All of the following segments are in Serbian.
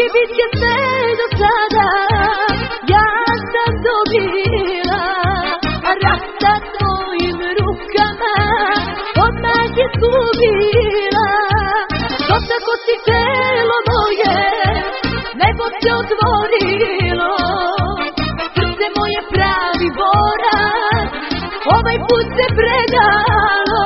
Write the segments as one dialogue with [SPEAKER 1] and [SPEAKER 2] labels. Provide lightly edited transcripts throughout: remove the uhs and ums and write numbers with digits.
[SPEAKER 1] Mnogi bitke sve do sada ja sam dobila, a rata tvojim rukama odmah je subila. To tako si telo moje, nebo se otvorilo, srce moje pravi borac, ovaj put se predalo.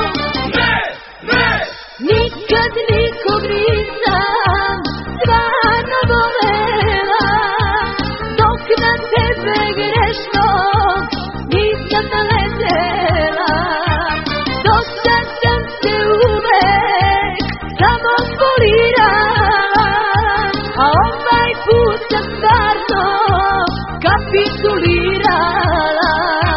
[SPEAKER 1] Nikad nikog nisam stvarno volela, dok na tebe grešnog nisam naletela. Do sad sam se uvek samo folirala, a ovaj put sam stvarno kapitulirala.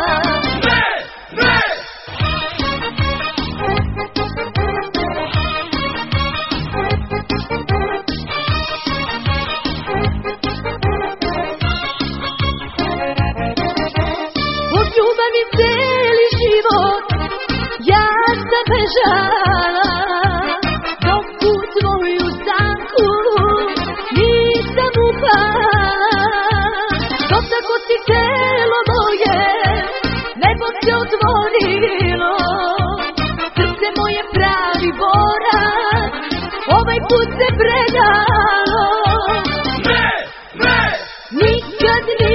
[SPEAKER 1] Ljubav je cijeli život ja sam bežala, dok u tvoju zamku nisam upala. To tako si telo moje, nebo se otvorilo, srce moje pravi borac, ovaj put se predalo. Nikad